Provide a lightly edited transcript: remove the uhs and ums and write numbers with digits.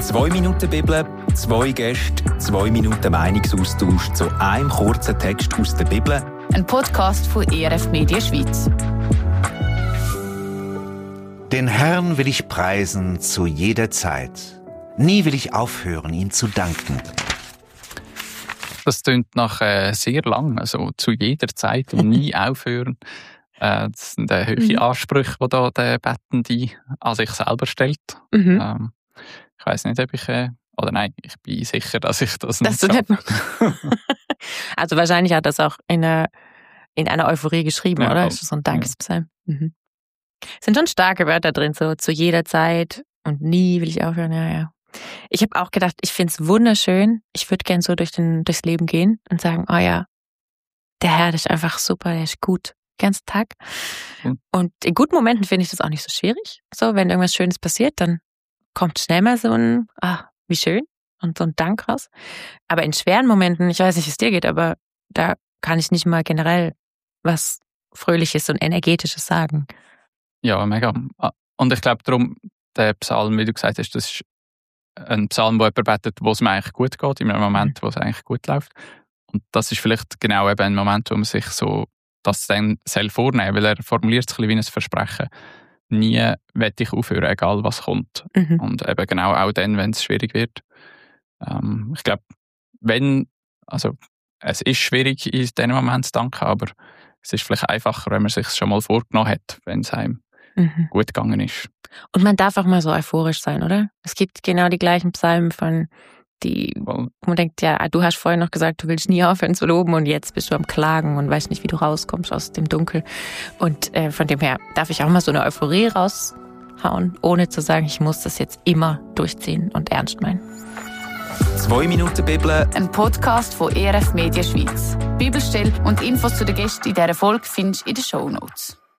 2 Minuten Bibel, 2 Gäste, 2 Minuten Meinungsaustausch zu einem kurzen Text aus der Bibel. Ein Podcast von ERF Media Schweiz. Den Herrn will ich preisen zu jeder Zeit. Nie will ich aufhören, ihm zu danken. Das klingt nach sehr lang, also zu jeder Zeit und nie aufhören. Das sind hohe Ansprüche, die da der Bettende an sich selber stellt. Ich weiss nicht, ob ich... oder nein, ich bin sicher, dass ich das nicht schaffe. Also wahrscheinlich hat das auch in einer Euphorie geschrieben, ja, oder? Ist das so ein Dankespsalm? Ja. Es sind schon starke Wörter drin, so zu jeder Zeit und nie will ich aufhören. Ja. Ich habe auch gedacht, ich finde es wunderschön. Ich würde gern so durchs Leben gehen und sagen, oh ja, der Herr, der ist einfach super, der ist gut, den ganzen Tag. Und in guten Momenten finde ich das auch nicht so schwierig. So, wenn irgendwas Schönes passiert, dann kommt schnell mal so ein, wie schön und so ein Dank raus. Aber in schweren Momenten, ich weiß nicht, wie es dir geht, aber da kann ich nicht mal generell was Fröhliches und Energetisches sagen. Ja, mega. Und ich glaube darum, der Psalm, wie du gesagt hast, das ist ein Psalm, wo jemand betet, wo es mir eigentlich gut geht, in einem Moment, wo es eigentlich gut läuft. Und das ist vielleicht genau eben ein Moment, wo man sich so das dann selbst vornehmen, weil er formuliert es ein bisschen wie ein Versprechen. Nie werde ich aufhören, egal was kommt. Und eben genau auch dann, wenn es schwierig wird. Ich glaube, es ist schwierig, in diesem Moment zu danken, aber es ist vielleicht einfacher, wenn man es sich schon mal vorgenommen hat, wenn es einem gut gegangen ist. Und man darf auch mal so euphorisch sein, oder? Es gibt genau die gleichen Psalmen wo man denkt, ja, du hast vorhin noch gesagt, du willst nie aufhören zu loben und jetzt bist du am Klagen und weißt nicht, wie du rauskommst aus dem Dunkel. Und von dem her darf ich auch mal so eine Euphorie raushauen, ohne zu sagen, ich muss das jetzt immer durchziehen und ernst meinen. 2 Minuten Bibel. Ein Podcast von ERF Media Schweiz. Bibelstelle und Infos zu den Gästen in dieser Folge findest du in den Shownotes.